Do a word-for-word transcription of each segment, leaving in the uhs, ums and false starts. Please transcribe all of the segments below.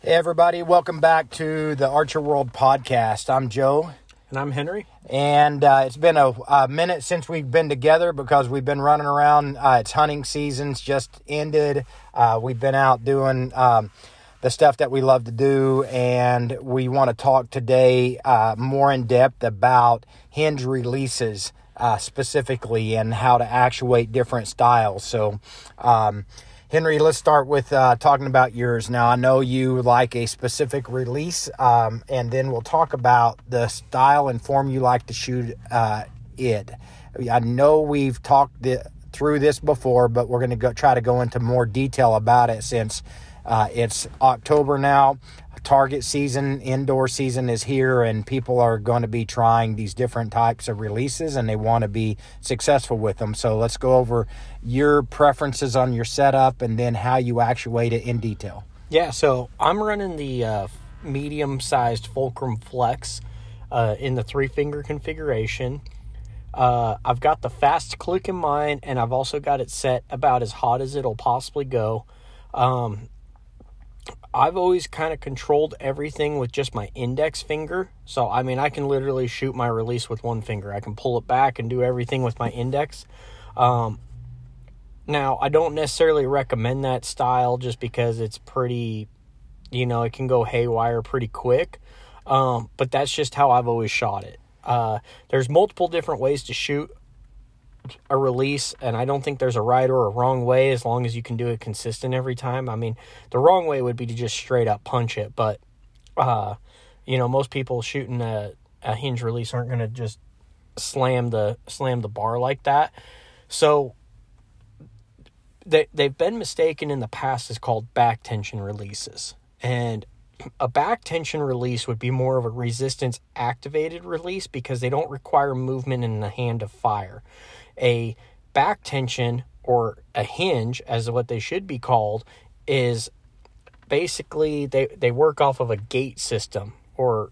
Hey everybody, welcome back to the Archer World podcast. I'm Joe. And I'm Henry. And uh, it's been a, a minute since we've been together because we've been running around. Uh, it's hunting season's just ended. Uh, we've been out doing um, the stuff that we love to do. And we want to talk today uh, more in depth about hinge releases uh, specifically and how to actuate different styles. So, um Henry, let's start with uh, talking about yours. Now, I know you like a specific release, um, and then we'll talk about the style and form you like to shoot uh, it. I know we've talked the, through this before, but we're going to go try to go into more detail about it since uh, it's October now. Target season, indoor season is here, and people are going to be trying these different types of releases, and they want to be successful with them. So let's go over your preferences on your setup and then how you actuate it in detail. Yeah, so I'm running the uh, medium-sized Fulcrum Flex uh, in the three-finger configuration. Uh, I've got the fast click in mind, and I've also got it set about as hot as it'll possibly go. Um, I've always kind of controlled everything with just my index finger. So, I mean, I can literally shoot my release with one finger. I can pull it back and do everything with my index. Um, now, I don't necessarily recommend that style just because it's pretty, you know, it can go haywire pretty quick. Um, but that's just how I've always shot it. Uh, there's multiple different ways to shoot a release, and I don't think there's a right or a wrong way as long as you can do it consistent every time. I mean, the wrong way would be to just straight up punch it, but uh you know, most people shooting a, a hinge release aren't going to just slam the slam the bar like that. So they they've been mistaken in the past as called back tension releases, and a back tension release would be more of a resistance activated release because they don't require movement in the hand to fire. A back tension, or a hinge, as what they should be called, is basically they, they work off of a gate system, or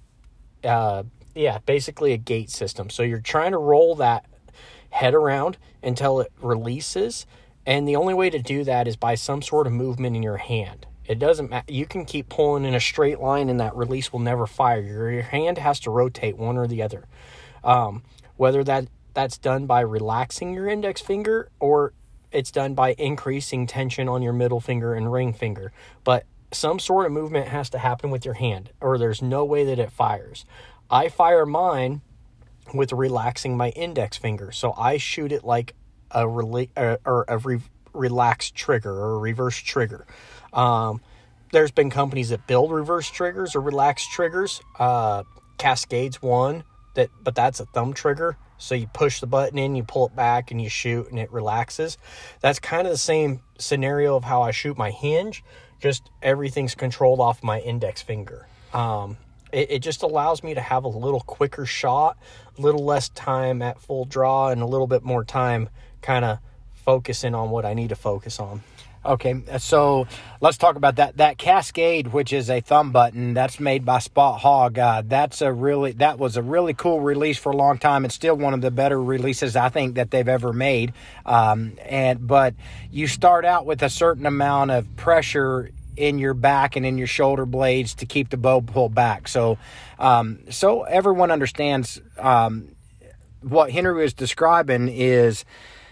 uh, yeah, basically a gate system. So you're trying to roll that head around until it releases, and the only way to do that is by some sort of movement in your hand. It doesn't matter. You can keep pulling in a straight line and that release will never fire. Your, your hand has to rotate one or the other. Um, whether that that's done by relaxing your index finger or it's done by increasing tension on your middle finger and ring finger. But some sort of movement has to happen with your hand or there's no way that it fires. I fire mine with relaxing my index finger. So I shoot it like a, rela- uh, or a re- relaxed trigger or a reverse trigger. Um, there's been companies that build reverse triggers or relaxed triggers. Uh, Cascade's one, that, but that's a thumb trigger. So you push the button in, you pull it back, and you shoot, and it relaxes. That's kind of the same scenario of how I shoot my hinge, just everything's controlled off my index finger. Um, it, it just allows me to have a little quicker shot, a little less time at full draw, and a little bit more time kind of focusing on what I need to focus on. Okay, so let's talk about that. That Cascade, which is a thumb button, that's made by Spot Hogg. Uh, that's a really that was a really cool release for a long time. It's still one of the better releases I think that they've ever made. Um, and but you start out with a certain amount of pressure in your back and in your shoulder blades to keep the bow pulled back. So, um, so everyone understands um, what Henry was describing is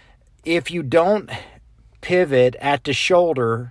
if you don't pivot at the shoulder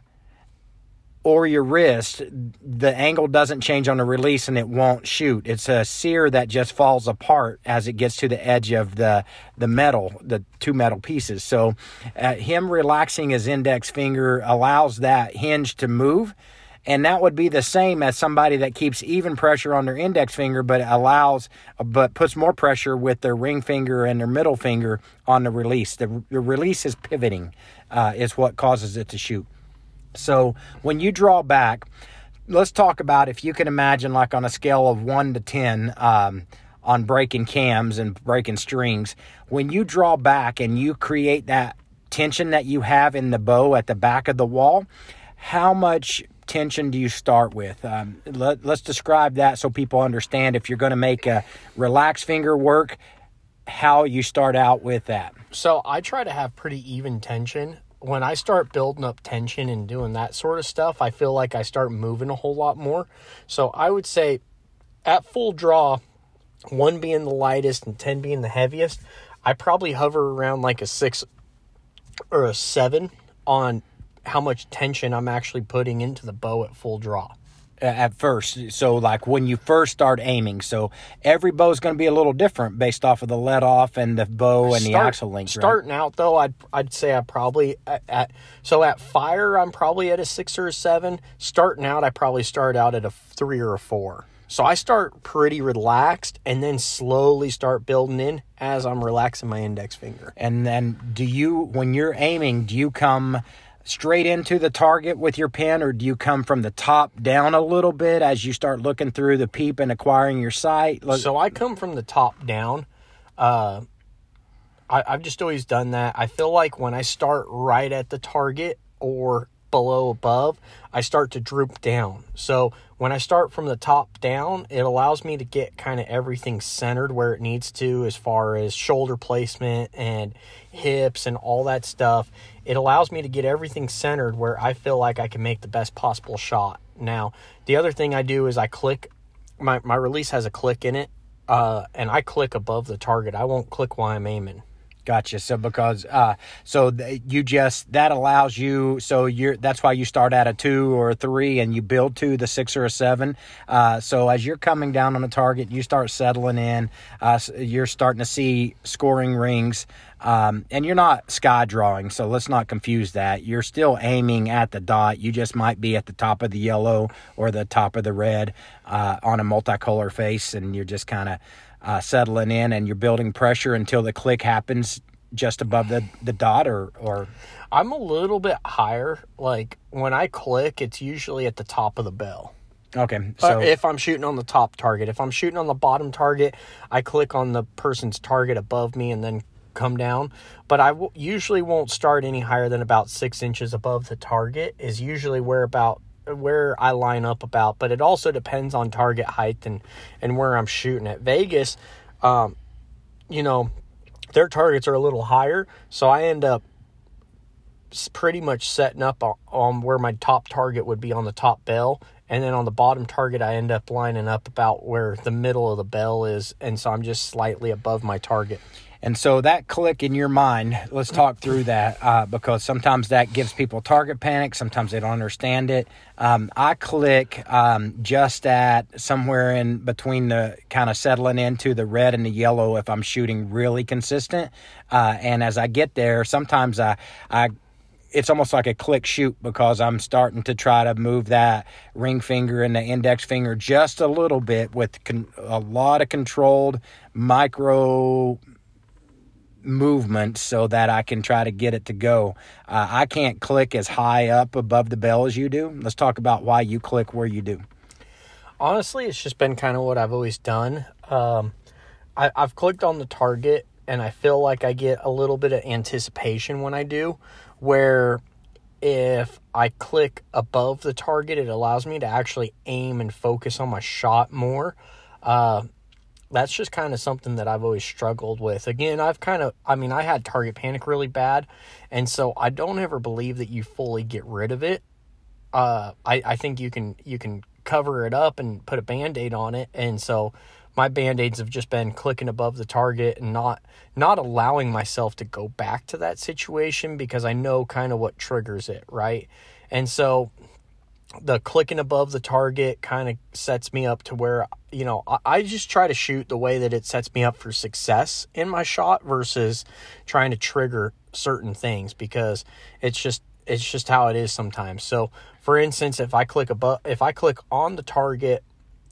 or your wrist, the angle doesn't change on the release and it won't shoot. It's a sear that just falls apart as it gets to the edge of the the metal, the two metal pieces. So uh, him relaxing his index finger allows that hinge to move, and that would be the same as somebody that keeps even pressure on their index finger but allows but puts more pressure with their ring finger and their middle finger on the release. The, the release is pivoting uh, is what causes it to shoot. So when you draw back, let's talk about, if you can imagine, like on a scale of one to ten um, on breaking cams and breaking strings, when you draw back and you create that tension that you have in the bow at the back of the wall, how much tension do you start with? Um, let, let's describe that so people understand if you're going to make a relaxed finger work, how you start out with that. So I try to have pretty even tension when I start building up tension and doing that sort of stuff, I feel like I start moving a whole lot more. So I would say at full draw, one being the lightest and ten being the heaviest, I probably hover around like a six or a seven on how much tension I'm actually putting into the bow at full draw. At first, so like when you first start aiming, so every bow is going to be a little different based off of the let off and the bow and Start, the axle length. Starting right? out though, I'd I'd say I probably at, at so at fire I'm probably at a six or a seven. Starting out, I probably start out at a three or a four. So I start pretty relaxed and then slowly start building in as I'm relaxing my index finger. And then, do you when you're aiming, do you come straight into the target with your pen, or do you come from the top down a little bit as you start looking through the peep and acquiring your sight? Look- so I come from the top down. Uh, I, I've just always done that. I feel like when I start right at the target or below above, I start to droop down. So when I start from the top down, it allows me to get kind of everything centered where it needs to, as far as shoulder placement and hips and all that stuff. It allows me to get everything centered where I feel like I can make the best possible shot. Now, the other thing I do is I click, my, my release has a click in it, uh, and I click above the target. I won't click while I'm aiming. Gotcha. So because, uh, so th- you just, that allows you, so you're, that's why you start at a two or a three and you build to the six or a seven. Uh, so as you're coming down on the target, you start settling in, uh, you're starting to see scoring rings, um, and you're not sky drawing. So let's not confuse that. You're still aiming at the dot. You just might be at the top of the yellow or the top of the red, uh, on a multicolor face, and you're just kind of, Uh, settling in, and you're building pressure until the click happens just above the, the dot, or, or... I'm a little bit higher. Like, when I click, it's usually at the top of the bell. Okay. So uh, if I'm shooting on the top target. If I'm shooting on the bottom target, I click on the person's target above me and then come down. But I w- usually won't start any higher than about six inches above the target is usually where about where I line up about, but it also depends on target height and, and where I'm shooting at. Vegas, um, you know, their targets are a little higher, so I end up pretty much setting up on, on where my top target would be on the top bell, and then on the bottom target, I end up lining up about where the middle of the bell is, and so I'm just slightly above my target. And so that click in your mind, let's talk through that, uh, because sometimes that gives people target panic. Sometimes they don't understand it. Um, I click um, just at somewhere in between the kind of settling into the red and the yellow if I'm shooting really consistent. Uh, and as I get there, sometimes I, I it's almost like a click shoot, because I'm starting to try to move that ring finger and the index finger just a little bit with con- a lot of controlled micro movement so that I can try to get it to go. Uh, I can't click as high up above the bell as you do. Let's talk about why you click where you do. Honestly, it's just been kind of what I've always done. Um, I, I've clicked on the target, and I feel like I get a little bit of anticipation when I do, where if I click above the target, it allows me to actually aim and focus on my shot more. Uh, That's just kind of something that I've always struggled with. Again, I've kind of, I mean, I had target panic really bad, and so I don't ever believe that you fully get rid of it. Uh, I, I think you can you can cover it up and put a Band-Aid on it, and so my Band-Aids have just been clicking above the target and not not allowing myself to go back to that situation, because I know kind of what triggers it, right? And so the clicking above the target kind of sets me up to where, you know, I, I just try to shoot the way that it sets me up for success in my shot versus trying to trigger certain things, because it's just, it's just how it is sometimes. So for instance, if I click above, if I click on the target,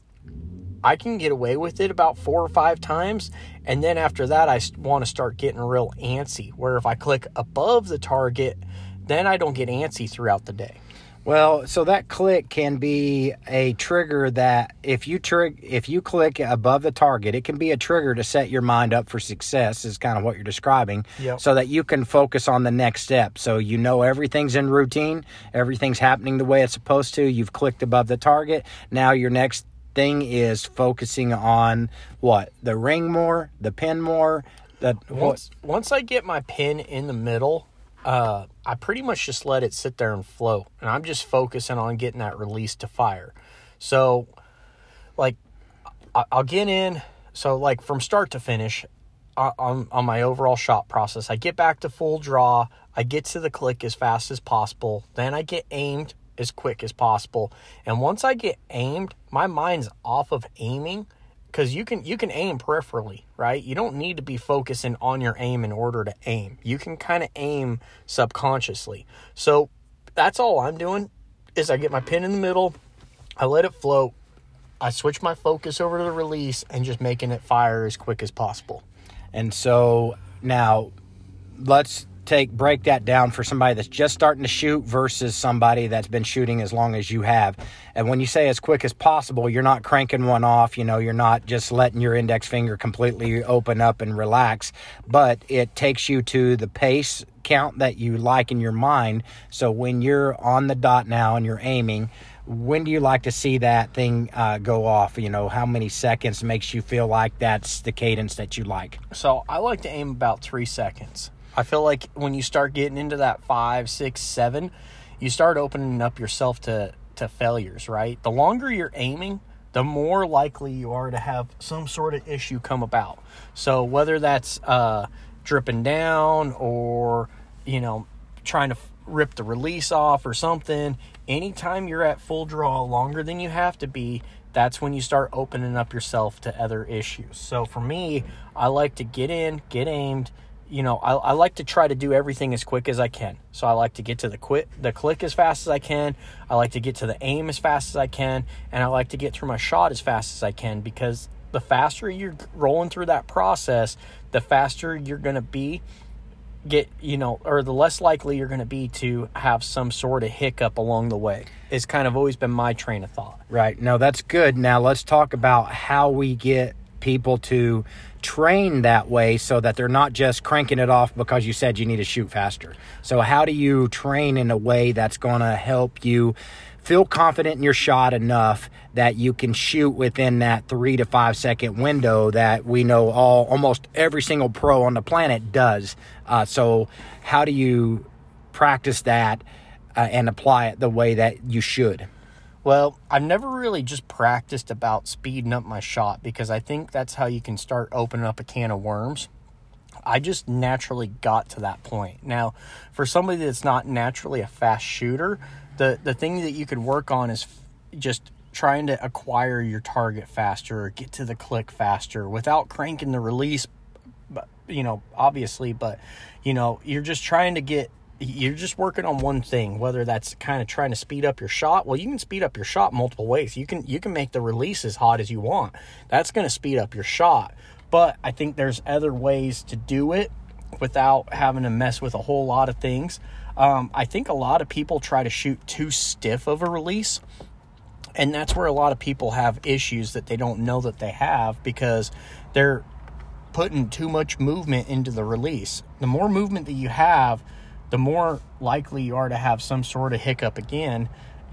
I can get away with it about four or five times. And then after that, I want to start getting real antsy, where if I click above the target, then I don't get antsy throughout the day. Well, so that click can be a trigger that if you trig- if you click above the target, it can be a trigger to set your mind up for success, is kind of what you're describing, Yep. so that you can focus on the next step. So you know everything's in routine, everything's happening the way it's supposed to. You've clicked above the target. Now your next thing is focusing on what? The ring more, the pin more. That Once once I get my pin in the middle, uh, I pretty much just let it sit there and float. And I'm just focusing on getting that release to fire. So, like, I'll get in. So, like, from start to finish, on, on my overall shot process, I get back to full draw. I get to the click as fast as possible. Then I get aimed as quick as possible. And once I get aimed, my mind's off of aiming. Because you can you can aim peripherally, right? You don't need to be focusing on your aim in order to aim. You can kind of aim subconsciously. So that's all I'm doing is I get my pin in the middle, I let it float, I switch my focus over to the release, and just making it fire as quick as possible. And so now let's take break that down for somebody that's just starting to shoot versus somebody that's been shooting as long as you have. And when you say as quick as possible, you're not cranking one off, you know, you're not just letting your index finger completely open up and relax, but it takes you to the pace count that you like in your mind. So when you're on the dot now and you're aiming, when do you like to see that thing uh, go off? You know, how many seconds makes you feel like that's the cadence that you like? So I like to aim about three seconds. I feel like when you start getting into that five, six, seven, you start opening up yourself to, to failures, right? The longer you're aiming, the more likely you are to have some sort of issue come about. So whether that's uh, dripping down or, you know, trying to rip the release off or something, anytime you're at full draw longer than you have to be, that's when you start opening up yourself to other issues. So for me, I like to get in, get aimed. You know, I, I like to try to do everything as quick as I can. So I like to get to the quit, the click as fast as I can. I like to get to the aim as fast as I can. And I like to get through my shot as fast as I can, because the faster you're rolling through that process, the faster you're going to be get, you know, or the less likely you're going to be to have some sort of hiccup along the way. It's kind of always been my train of thought. Right. No, that's good. Now let's talk about how we get people to train that way so that they're not just cranking it off because you said you need to shoot faster. So how do you train in a way that's going to help you feel confident in your shot enough that you can shoot within that three to five second window that we know all almost every single pro on the planet does? Uh, so how do you practice that uh, and apply it the way that you should? Well, I've never really just practiced about speeding up my shot, because I think that's how you can start opening up a can of worms. I just naturally got to that point. Now, for somebody that's not naturally a fast shooter, the, the thing that you could work on is f- just trying to acquire your target faster or get to the click faster without cranking the release, you know, obviously. But, you know, you're just trying to get You're just working on one thing, whether that's kind of trying to speed up your shot. Well, you can speed up your shot multiple ways. You can you can make the release as hot as you want. That's going to speed up your shot. But I think there's other ways to do it without having to mess with a whole lot of things. Um, I think a lot of people try to shoot too stiff of a release. And that's where a lot of people have issues that they don't know that they have, because they're putting too much movement into the release. The more movement that you have, the more likely you are to have some sort of hiccup again.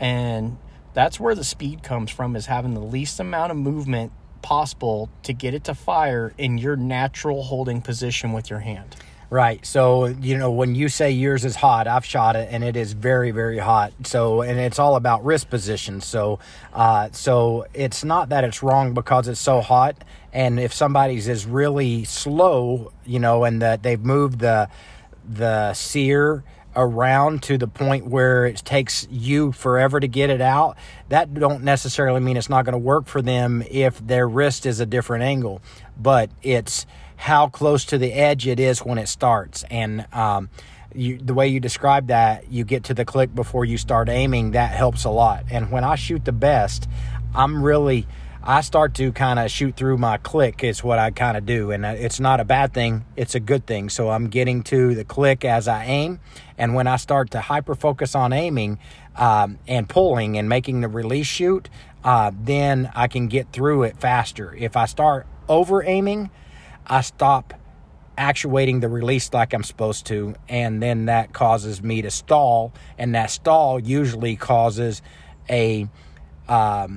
And that's where the speed comes from, is having the least amount of movement possible to get it to fire in your natural holding position with your hand. Right. So, you know, when you say yours is hot, I've shot it and it is very, very hot. So, and it's all about wrist position. So, uh, so it's not that it's wrong because it's so hot. And if somebody's is really slow, you know, and that they've moved the, the sear around to the point where it takes you forever to get it out, that don't necessarily mean it's not going to work for them if their wrist is a different angle, but it's how close to the edge it is when it starts. And um, you, the way you describe that, you get to the click before you start aiming, that helps a lot. And when I shoot the best, I'm really, I start to kind of shoot through my click is what I kind of do. And it's not a bad thing. It's a good thing. So I'm getting to the click as I aim. And when I start to hyper focus on aiming um, and pulling and making the release shoot, uh, then I can get through it faster. If I start over aiming, I stop actuating the release like I'm supposed to. And then that causes me to stall. And that stall usually causes a... Um,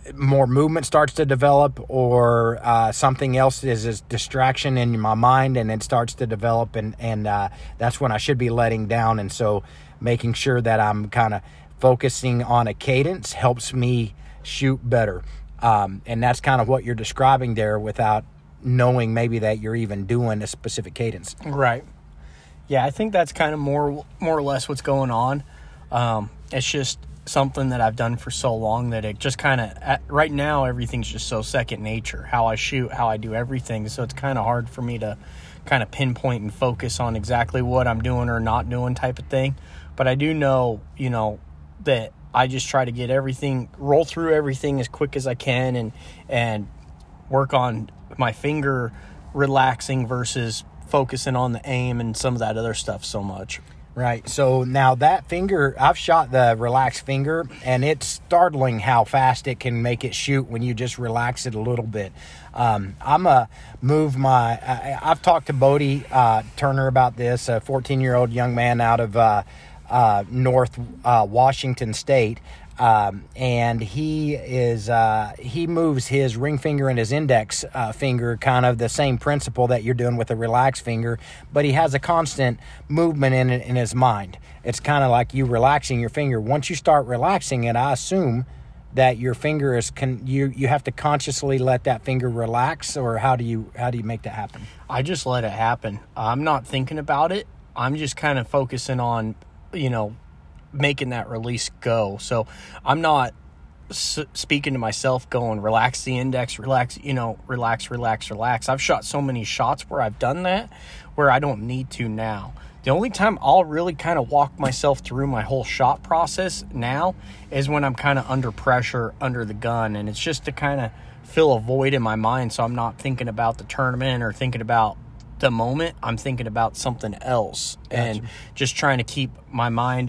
more movement starts to develop, or uh, something else is a distraction in my mind, and it starts to develop, and and uh, that's when I should be letting down. And so making sure that I'm kind of focusing on a cadence helps me shoot better. Um, and that's kind of what you're describing there, without knowing maybe that you're even doing a specific cadence. Right. Yeah, I think that's kind of more more or less what's going on. Um, it's just something that I've done for so long that it just kind of, right now, everything's just so second nature. How I shoot, how I do everything. So it's kind of hard for me to kind of pinpoint and focus on exactly what I'm doing or not doing type of thing. But I do know, you know, that I just try to get everything, roll through everything as quick as I can, and and work on my finger relaxing versus focusing on the aim and some of that other stuff so much. Right. So now that finger, I've shot the relaxed finger, and it's startling how fast it can make it shoot when you just relax it a little bit. Um, I'm a move my, I, I've talked to Bodie uh, Turner about this, a fourteen-year-old young man out of uh, uh, North uh, Washington State. Um, and he is, uh, he moves his ring finger and his index uh, finger, kind of the same principle that you're doing with a relaxed finger, but he has a constant movement in it in his mind. It's kind of like you relaxing your finger. Once you start relaxing it, I assume that your finger is, con- you, you have to consciously let that finger relax, or how do you, how do you make that happen? I just let it happen. I'm not thinking about it. I'm just kind of focusing on, you know, making that release go. So I'm not s- speaking to myself going, relax the index, relax, you know, relax, relax, relax. I've shot so many shots where I've done that, where I don't need to now. The only time I'll really kind of walk myself through my whole shot process now is when I'm kind of under pressure, under the gun. And it's just to kind of fill a void in my mind, so I'm not thinking about the tournament or thinking about the moment. I'm thinking about something else. Gotcha. And just trying to keep my mind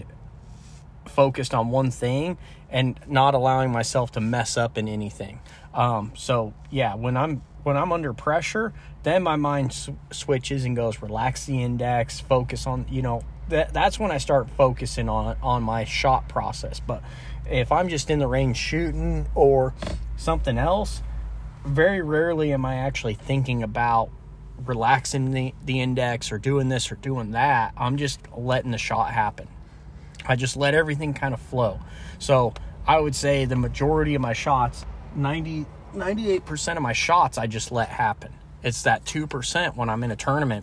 focused on one thing and not allowing myself to mess up in anything. Um, so yeah, when I'm, when I'm under pressure, then my mind sw- switches and goes, relax the index, focus on, you know, that that's when I start focusing on, on my shot process. But if I'm just in the range shooting or something else, very rarely am I actually thinking about relaxing the, the index or doing this or doing that. I'm just letting the shot happen. I just let everything kind of flow. So I would say the majority of my shots, ninety, ninety-eight percent of my shots, I just let happen. It's that two percent when I'm in a tournament,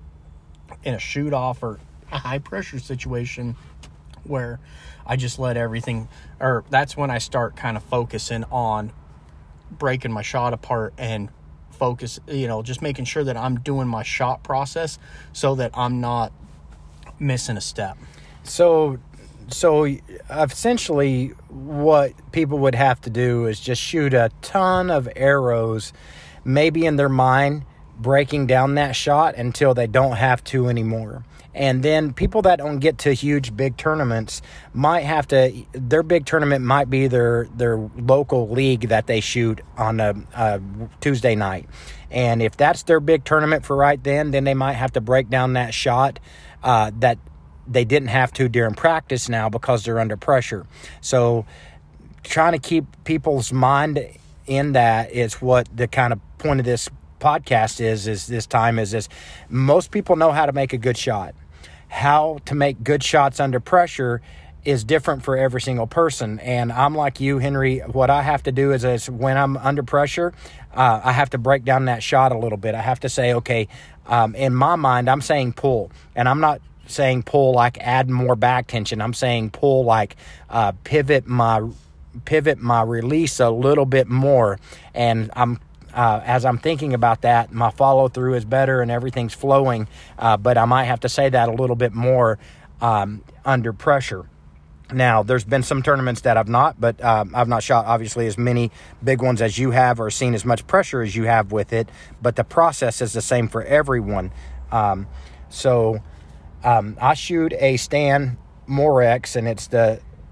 in a shoot-off or a high-pressure situation, where I just let everything, or that's when I start kind of focusing on breaking my shot apart and focus, you know, just making sure that I'm doing my shot process so that I'm not missing a step. So... So essentially what people would have to do is just shoot a ton of arrows, maybe in their mind, breaking down that shot until they don't have to anymore. And then people that don't get to huge, big tournaments might have to, their big tournament might be their, their local league that they shoot on a, a Tuesday night. And if that's their big tournament for right then, then they might have to break down that shot uh, that they didn't have to during practice now because they're under pressure. So trying to keep people's mind in that is what the kind of point of this podcast is, is this time is this. Most people know how to make a good shot. How to make good shots under pressure is different for every single person. And I'm like you, Henry. What I have to do is, is when I'm under pressure, uh, I have to break down that shot a little bit. I have to say, okay, um, in my mind, I'm saying pull. And I'm not saying pull like add more back tension. I'm saying pull like uh, pivot my pivot my release a little bit more. And I'm uh, as I'm thinking about that, my follow through is better and everything's flowing. Uh, but I might have to say that a little bit more um, under pressure. Now, there's been some tournaments that I've not, but um, I've not shot obviously as many big ones as you have or seen as much pressure as you have with it. But the process is the same for everyone. Um, so. Um, I shoot a Stan Morex, and it's the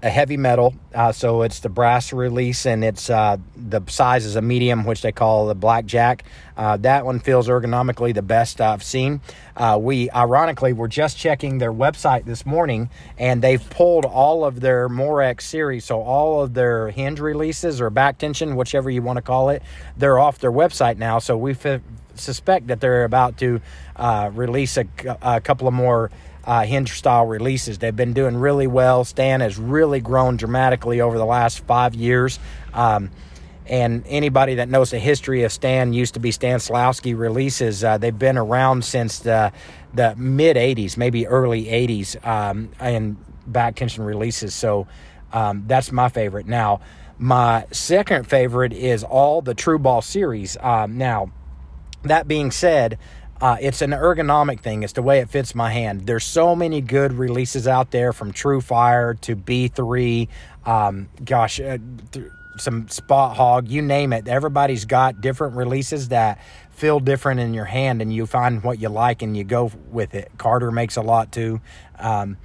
a heavy metal, uh, so it's the brass release, and it's uh, the size is a medium, which they call the blackjack. Uh, that one feels ergonomically the best I've seen. Uh, we, ironically, were just checking their website this morning, and they've pulled all of their Morex series, so all of their hinge releases or back tension, whichever you want to call it, they're off their website now, so we f- suspect that they're about to uh, release a, a couple of more Uh, hinge style releases. They've been doing really well. Stan has really grown dramatically over the last five years. Um, and anybody that knows the history of Stan, used to be Stan Slowski releases, uh, they've been around since the, the mid eighties, maybe early eighties, um, and back tension releases. So um, that's my favorite. Now, my second favorite is all the True Ball series. Um, now, that being said, Uh, it's an ergonomic thing. It's the way it fits my hand. There's so many good releases out there, from True Fire to B three, um, gosh, uh, th- some Spot Hog, you name it. Everybody's got different releases that feel different in your hand, and you find what you like and you go with it. Carter makes a lot too. Um,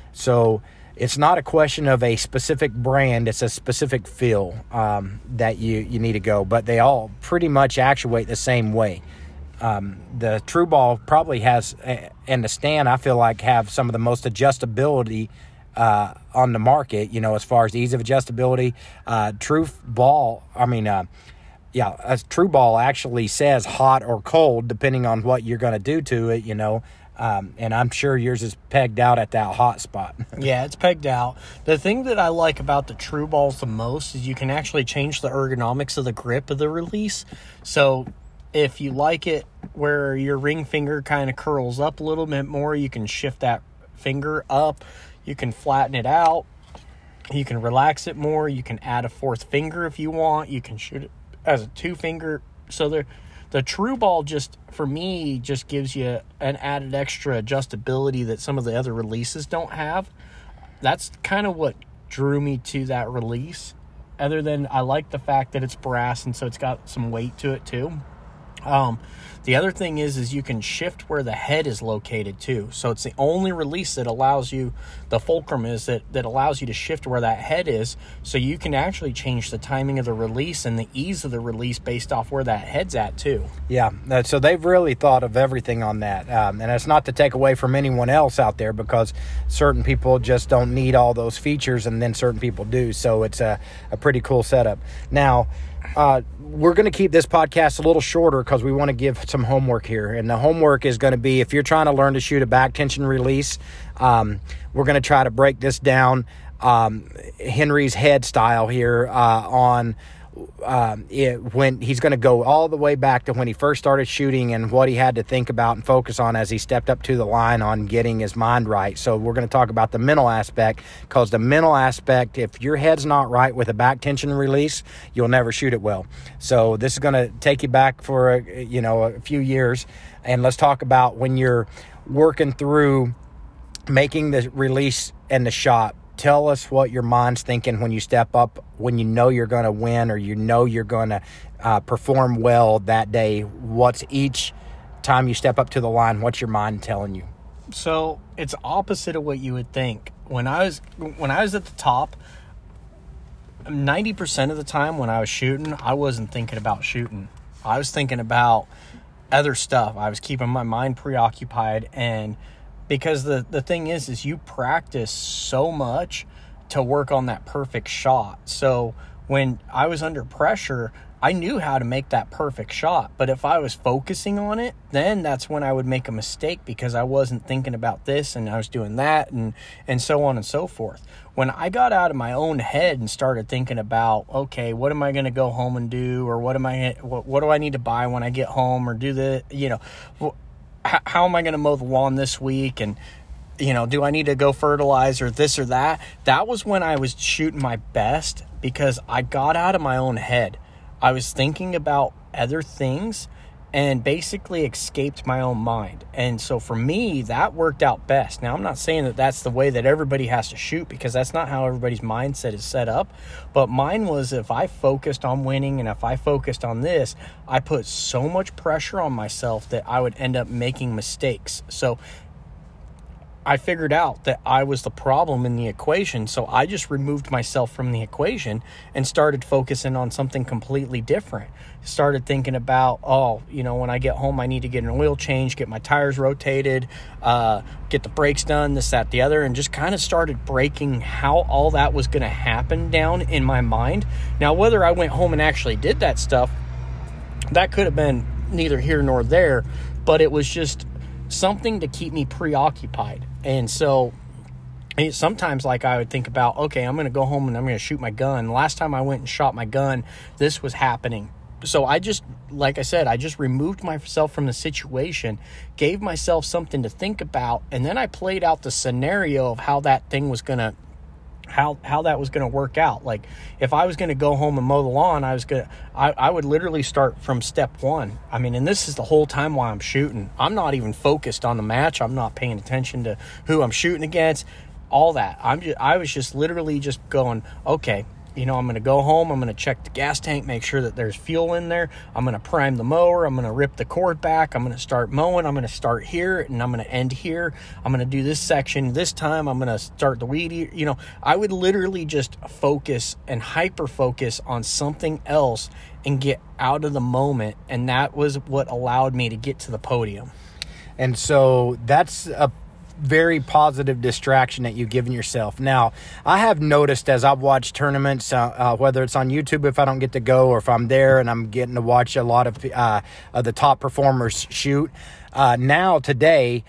so it's not a question of a specific brand. It's a specific feel um, that you, you need to go. But they all pretty much actuate the same way. Um, the True Ball probably has, and the Stan, I feel like, have some of the most adjustability uh, on the market, you know, as far as ease of adjustability. Uh, True Ball, I mean, uh, yeah, a True Ball actually says hot or cold, depending on what you're going to do to it, you know. Um, and I'm sure yours is pegged out at that hot spot. Yeah, it's pegged out. The thing that I like about the True Balls the most is you can actually change the ergonomics of the grip of the release. So if you like it where your ring finger kind of curls up a little bit more, you can shift that finger up. You can flatten it out. You can relax it more. You can add a fourth finger if you want. You can shoot it as a two finger. So the the True Ball just, for me, just gives you an added extra adjustability that some of the other releases don't have. That's kind of what drew me to that release. Other than I like the fact that it's brass, and so it's got some weight to it too. Um, the other thing is, is you can shift where the head is located too. So it's the only release that allows you, the fulcrum is that, that allows you to shift where that head is. So you can actually change the timing of the release and the ease of the release based off where that head's at too. Yeah. Uh, so they've really thought of everything on that. Um, and it's not to take away from anyone else out there, because certain people just don't need all those features, and then certain people do. So it's a, a pretty cool setup. Now, Uh, we're going to keep this podcast a little shorter because we want to give some homework here. And the homework is going to be, if you're trying to learn to shoot a back tension release, um, we're going to try to break this down um, Henry's head style here uh, on um, it, when he's going to go all the way back to when he first started shooting and what he had to think about and focus on as he stepped up to the line on getting his mind right. So we're going to talk about the mental aspect, because the mental aspect, if your head's not right with a back tension release, you'll never shoot it well. So this is going to take you back for a, you know, a few years, and let's talk about when you're working through making the release and the shot. Tell us what your mind's thinking when you step up, when you know you're going to win, or you know you're going to uh, perform well that day. What's each time you step up to the line, what's your mind telling you? So it's opposite of what you would think. When I was when I was at the top, ninety percent of the time when I was shooting, I wasn't thinking about shooting. I was thinking about other stuff. I was keeping my mind preoccupied, and because the, the thing is, is you practice so much to work on that perfect shot. So when I was under pressure, I knew how to make that perfect shot. But if I was focusing on it, then that's when I would make a mistake, because I wasn't thinking about this and I was doing that, and, and so on and so forth. When I got out of my own head and started thinking about, okay, what am I going to go home and do? Or what am I, what, what do I need to buy when I get home, or do the, you know, how am I going to mow the lawn this week? And, you know, do I need to go fertilize or this or that? That was when I was shooting my best, because I got out of my own head. I was thinking about other things and basically escaped my own mind. And so for me, that worked out best. Now, I'm not saying that that's the way that everybody has to shoot, because that's not how everybody's mindset is set up. But mine was, if I focused on winning and if I focused on this, I put so much pressure on myself that I would end up making mistakes. So I figured out that I was the problem in the equation. So I just removed myself from the equation and started focusing on something completely different. Started thinking about, oh, you know, when I get home, I need to get an oil change, get my tires rotated, uh, get the brakes done, this, that, the other, and just kind of started breaking how all that was going to happen down in my mind. Now, whether I went home and actually did that stuff, that could have been neither here nor there, but it was just something to keep me preoccupied. And so it, sometimes like I would think about, okay, I'm going to go home and I'm going to shoot my gun. Last time I went and shot my gun, this was happening. So I just, like I said, I just removed myself from the situation, gave myself something to think about, and then I played out the scenario of how that thing was going to how how that was going to work out. Like if I was going to go home and mow the lawn, I was going to I, I would literally start from step one. I mean, and this is the whole time while I'm shooting. I'm not even focused on the match. I'm not paying attention to who I'm shooting against, all that. I'm just, I was just literally just going, okay, you know, I'm going to go home. I'm going to check the gas tank, make sure that there's fuel in there. I'm going to prime the mower. I'm going to rip the cord back. I'm going to start mowing. I'm going to start here and I'm going to end here. I'm going to do this section this time. I'm going to start the weed eater. You know, I would literally just focus and hyper focus on something else and get out of the moment. And that was what allowed me to get to the podium. And so that's a very positive distraction that you've given yourself. Now, I have noticed as I've watched tournaments, uh, uh, whether it's on YouTube if I don't get to go, or if I'm there and I'm getting to watch a lot of, uh, of the top performers shoot, uh, now today,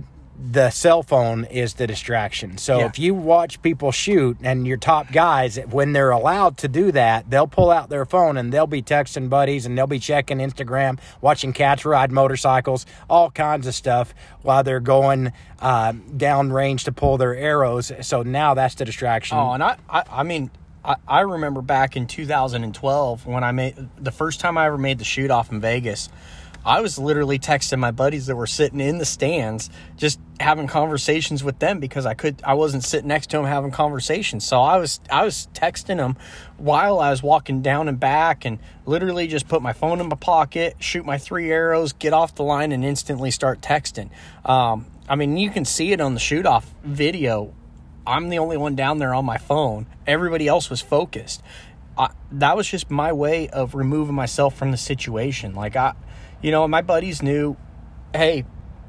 the cell phone is the distraction. So yeah. If you watch people shoot and your top guys, when they're allowed to do that, they'll pull out their phone and they'll be texting buddies and they'll be checking Instagram, watching cats ride motorcycles, all kinds of stuff while they're going uh, down range to pull their arrows. So now that's the distraction. Oh, and I, I, I mean, I, I remember back in two thousand twelve when I made the first time I ever made the shoot off in Vegas. I was literally texting my buddies that were sitting in the stands, just having conversations with them because I could, I wasn't sitting next to them having conversations. So I was, I was texting them while I was walking down and back, and literally just put my phone in my pocket, shoot my three arrows, get off the line, and instantly start texting. Um, I mean, you can see it on the shoot off video. I'm the only one down there on my phone. Everybody else was focused. I, that was just my way of removing myself from the situation. Like I, You know, my buddies knew, hey,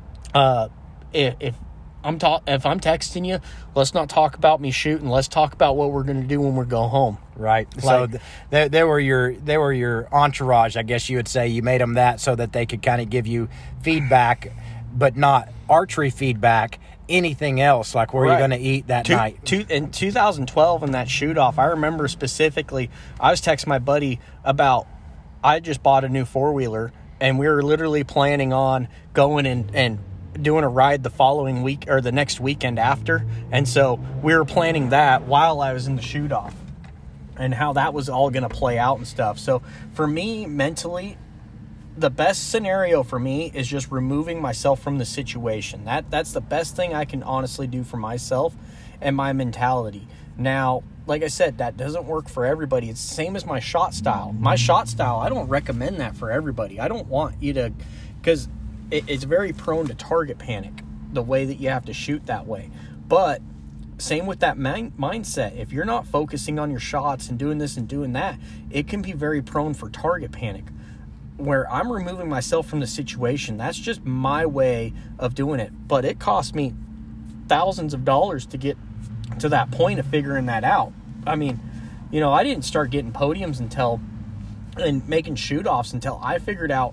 uh, if, if I'm ta- if I'm texting you, let's not talk about me shooting. Let's talk about what we're going to do when we go home. Right. Like, so th- they, they were your they were your entourage, I guess you would say. You made them that so that they could kind of give you feedback, but not archery feedback. Anything else, like where right. you're going to eat that two, night. Two, in two thousand twelve, in that shoot off, I remember specifically, I was texting my buddy about, I just bought a new four wheeler. And we were literally planning on going and, and doing a ride the following week or the next weekend after. And so we were planning that while I was in the shoot off and how that was all going to play out and stuff. So for me, mentally, the best scenario for me is just removing myself from the situation. That that's the best thing I can honestly do for myself and my mentality. Now, like I said, that doesn't work for everybody. It's the same as my shot style. My shot style, I don't recommend that for everybody. I don't want you to, because it, it's very prone to target panic, the way that you have to shoot that way. But same with that mind, mindset. If you're not focusing on your shots and doing this and doing that, it can be very prone for target panic. Where I'm removing myself from the situation, that's just my way of doing it. But it cost me thousands of dollars to get to that point of figuring that out. I mean, you know, I didn't start getting podiums until, and making shoot-offs until I figured out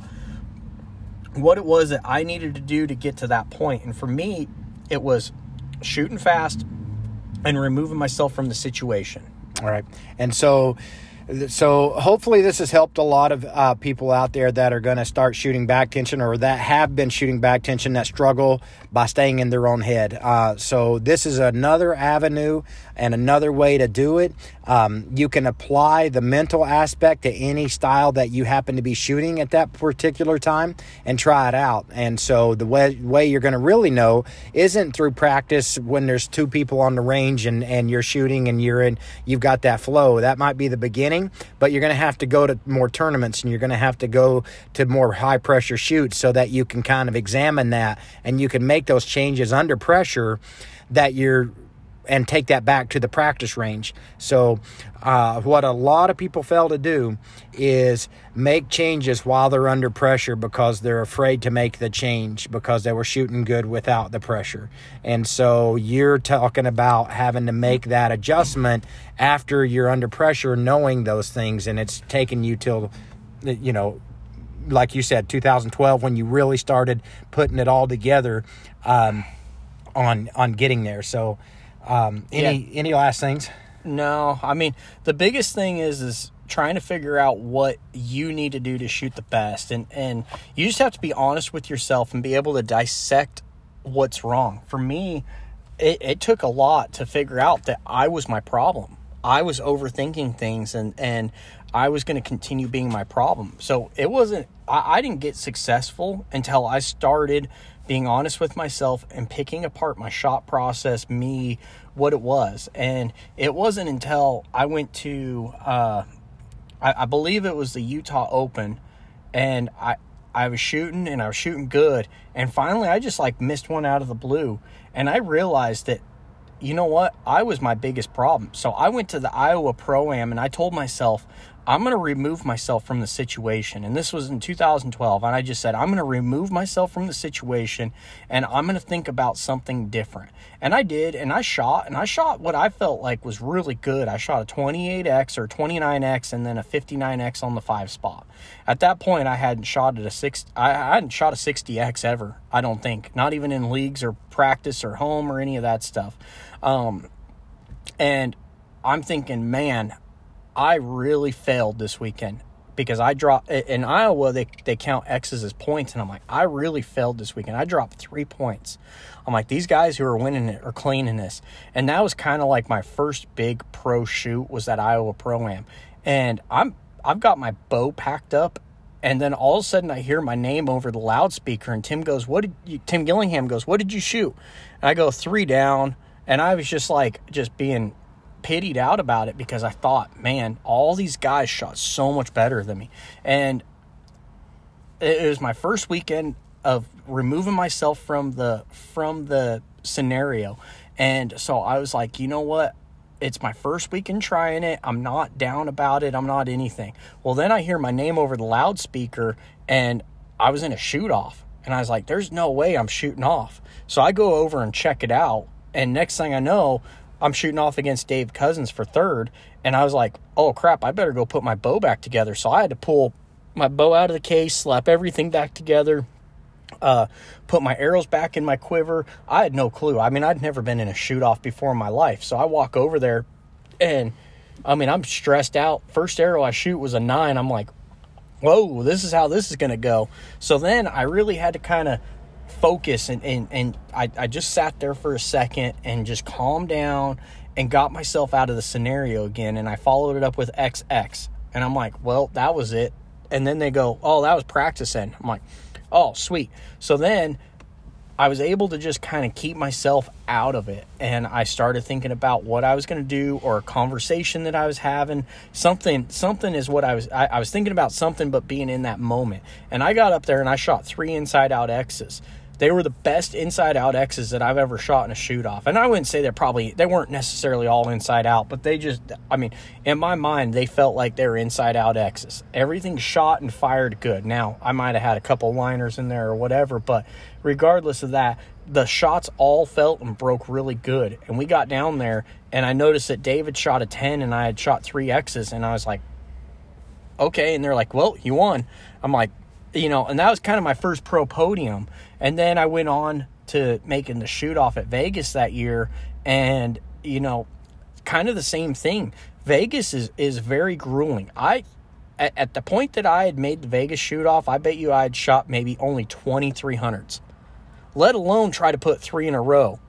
what it was that I needed to do to get to that point. And for me, it was shooting fast and removing myself from the situation. All right. And so, so hopefully this has helped a lot of uh, people out there that are going to start shooting back tension, or that have been shooting back tension, that struggle by staying in their own head. Uh, so this is another avenue and another way to do it. Um, you can apply the mental aspect to any style that you happen to be shooting at that particular time and try it out. And so the way, way you're going to really know isn't through practice when there's two people on the range and, and you're shooting and you're in, you've got that flow. That might be the beginning, but you're going to have to go to more tournaments and you're going to have to go to more high pressure shoots so that you can kind of examine that and you can make those changes under pressure that you're and take that back to the practice range. So uh, what a lot of people fail to do is make changes while they're under pressure because they're afraid to make the change because they were shooting good without the pressure. And so you're talking about having to make that adjustment after you're under pressure, knowing those things, and it's taken you till, you know, like you said, two thousand twelve when you really started putting it all together um, on on getting there. So Um, any yeah. any last things? No, I mean, the biggest thing is is trying to figure out what you need to do to shoot the best. And, and you just have to be honest with yourself and be able to dissect what's wrong. For me, it, it took a lot to figure out that I was my problem. I was overthinking things and, and I was going to continue being my problem. So it wasn't, I, I didn't get successful until I started being honest with myself and picking apart my shot process, me, what it was. And it wasn't until I went to, uh, I, I believe it was the Utah Open, and I, I was shooting and I was shooting good. And finally I just like missed one out of the blue. And I realized that, you know what? I was my biggest problem. So I went to the Iowa Pro-Am and I told myself, I'm going to remove myself from the situation. And this was in two thousand twelve. And I just said, I'm going to remove myself from the situation and I'm going to think about something different. And I did. And I shot and I shot what I felt like was really good. I shot a twenty-eight X or twenty-nine X and then a fifty-nine X on the five spot. At that point, I hadn't shot at a six. I hadn't shot a sixty X ever. I don't think, not even in leagues or practice or home or any of that stuff. Um, and I'm thinking, man, I really failed this weekend because I dropped in Iowa. They, they count X's as points. And I'm like, I really failed this weekend. I dropped three points. I'm like, these guys who are winning it are cleaning this. And that was kind of like my first big pro shoot was that Iowa Pro-Am. And I'm, I've got my bow packed up. And then all of a sudden I hear my name over the loudspeaker and Tim goes, what did you, Tim Gillingham goes, what did you shoot? And I go three down. And I was just like, just being pitied out about it because I thought, man, all these guys shot so much better than me. And it was my first weekend of removing myself from the from the scenario. And so I was like, you know what? It's my first weekend trying it. I'm not down about it. I'm not anything. Well, then I hear my name over the loudspeaker and I was in a shoot off. And I was like, there's no way I'm shooting off. So I go over and check it out. And next thing I know, I'm shooting off against Dave Cousins for third. And I was like, oh, crap, I better go put my bow back together. So I had to pull my bow out of the case, slap everything back together, uh, put my arrows back in my quiver. I had no clue. I mean, I'd never been in a shoot-off before in my life. So I walk over there, and, I mean, I'm stressed out. First arrow I shoot was a nine. I'm like, whoa, this is how this is going to go. So then I really had to kind of focus and, and, and I, I just sat there for a second and just calmed down and got myself out of the scenario again. And I followed it up with X X and I'm like, well, that was it. And then they go, oh, that was practicing. I'm like, oh, sweet. So then I was able to just kind of keep myself out of it. And I started thinking about what I was going to do or a conversation that I was having. Something, something is what I was, I, I was thinking about something, but being in that moment. And I got up there and I shot three inside out X's. They were the best inside-out X's that I've ever shot in a shoot-off. And I wouldn't say they're probably, they weren't necessarily all inside-out, but they just, I mean, in my mind, they felt like they were inside-out X's. Everything shot and fired good. Now, I might have had a couple liners in there or whatever, but regardless of that, the shots all felt and broke really good. And we got down there, and I noticed that David shot a ten, and I had shot three X's, and I was like, okay. And they're like, well, you won. I'm like, you know, and that was kind of my first pro podium. And then I went on to making the shoot off at Vegas that year. And, you know, kind of the same thing. Vegas is, is very grueling. I, at, at the point that I had made the Vegas shoot off, I bet you I had shot maybe only twenty-three hundreds, let alone try to put three in a row.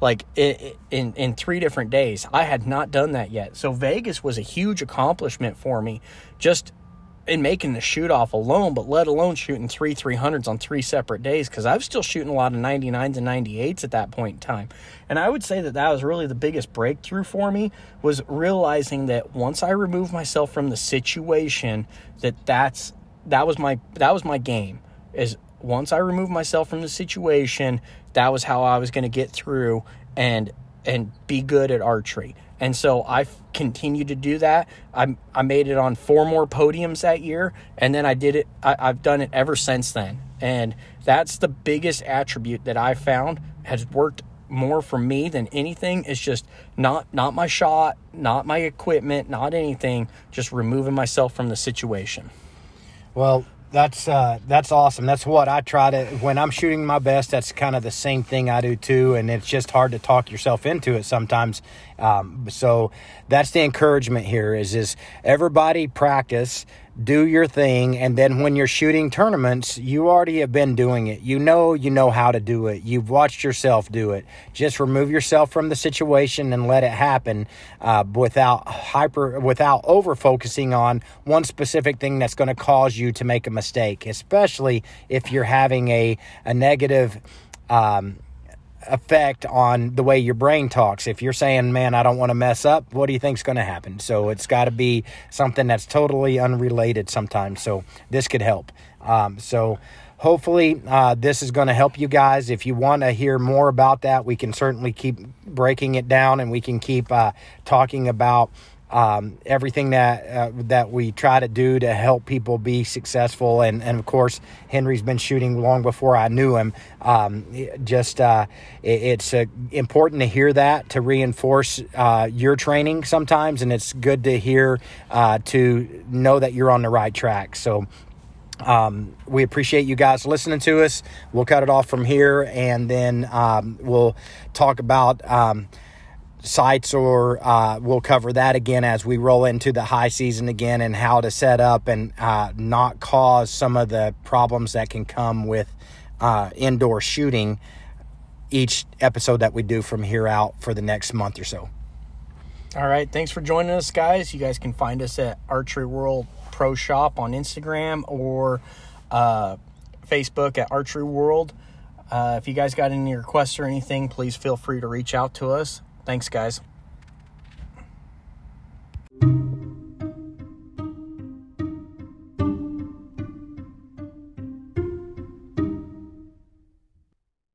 like it, in in three different days. I had not done that yet. So Vegas was a huge accomplishment for me, just in making the shoot off alone, but let alone shooting three three hundreds on three separate days, because I was still shooting a lot of ninety-nines and ninety-eights at that point in time. And I would say that that was really the biggest breakthrough for me, was realizing that once I removed myself from the situation, that that's that was my that was my game. Is once I removed myself from the situation, that was how I was going to get through and and be good at archery. And so I continued to do that. I I made it on four more podiums that year, and then I did it. I, I've done it ever since then. And that's the biggest attribute that I found has worked more for me than anything. Is just not not my shot, not my equipment, not anything. Just removing myself from the situation. Well, That's uh, that's awesome. That's what I try to, when I'm shooting my best, that's kind of the same thing I do too. And it's just hard to talk yourself into it sometimes. Um, so that's the encouragement here is, is everybody practice, do your thing. And then when you're shooting tournaments, you already have been doing it. You know, you know how to do it. You've watched yourself do it. Just remove yourself from the situation and let it happen uh, without hyper, without over focusing on one specific thing that's going to cause you to make a mistake, especially if you're having a, a negative, um, effect on the way your brain talks. If you're saying, man, I don't want to mess up, what do you think's going to happen? So it's got to be something that's totally unrelated sometimes. So this could help. Um, so hopefully uh, this is going to help you guys. If you want to hear more about that, we can certainly keep breaking it down, and we can keep uh, talking about um, everything that uh, that we try to do to help people be successful. And, and of course, Henry's been shooting long before I knew him. Um, it just uh, it, it's uh, important to hear that, to reinforce uh, your training sometimes, and it's good to hear uh, to know that you're on the right track. So um, we appreciate you guys listening to us. We'll cut it off from here, and then um, we'll talk about um, sites, or uh, we'll cover that again as we roll into the high season again, and how to set up and uh, not cause some of the problems that can come with uh, indoor shooting each episode that we do from here out for the next month or so. All right. Thanks for joining us, guys. You guys can find us at Archery World Pro Shop on Instagram, or uh, Facebook at Archery World. Uh, if you guys got any requests or anything, please feel free to reach out to us. Thanks, guys.